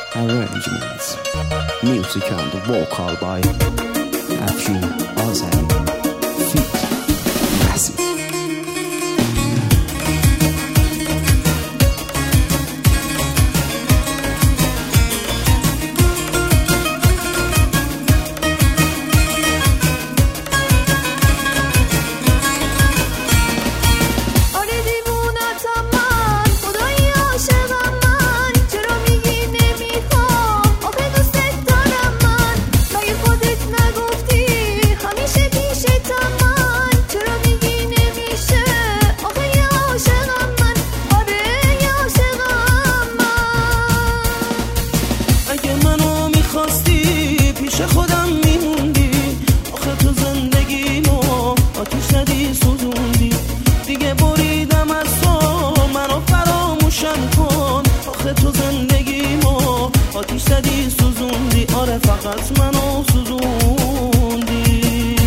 arrangements. Music and the vocal by Afshin Azari. Feat Massive. خودم میموندی آخه تو زندگیمو آتیش زدی سوزوندی دیگه بریدم از تو منو فراموشم کن آخه تو زندگیمو آتیش زدی سوزوندی آره فقط منو سوزوندی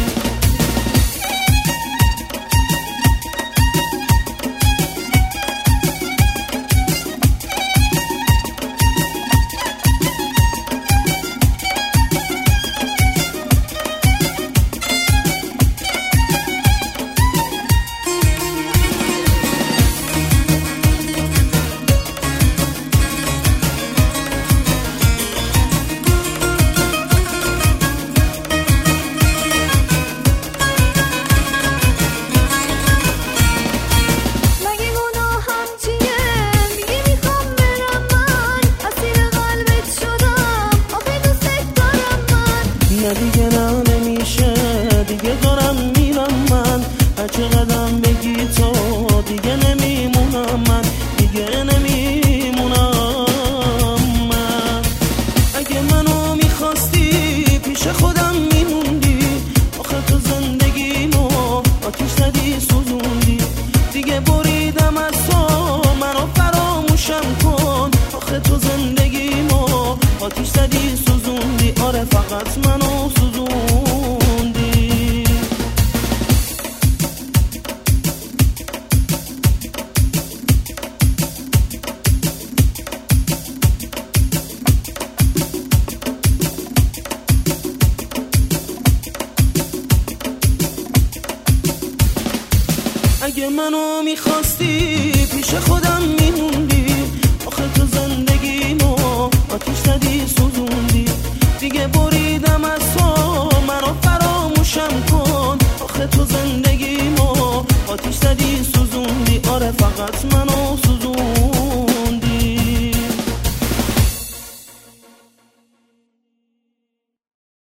دیگه نه نمیشه دیگه دارم میرم من هرچه قدم بگی تو دیگه نمیمونم من دیگه نمیمونم من اگه منو میخواستی پیش خودم میموندی آخه تو زندگیمو آتیش زدی سوزوندی دیگه بریدم از تو منو فراموشم کن آخه تو زندگیمو آتیش زدی سوزوندی آره فقط منو سوزوندی اگه منو میخواستی پیش خودم میموندی آخه تو زندگیمو آتیش زدی سوزوندی دیگه بریدم از تو منو فراموشم کن آخه تو زندگیمو آتیش زدی سوزوندی آره فقط منو